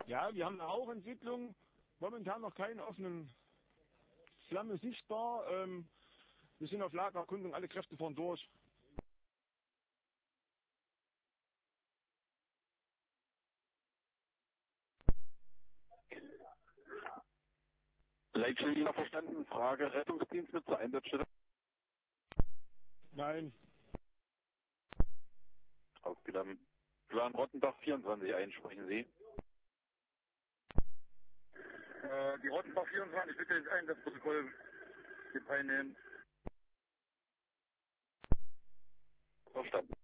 Ja, wir haben eine Rauchentwicklung, momentan noch keine offenen Flamme sichtbar. Wir sind auf Lagererkundung, alle Kräfte fahren durch. Leitstelle verstanden. Frage Rettungsdienst mit zur Einsatzstelle. Nein, Ausgeladen. Plan Rottendach 24 einsprechen Sie. Die Rottenbach 24, bitte das Einsatzprotokoll mit einnehmen. Verstanden.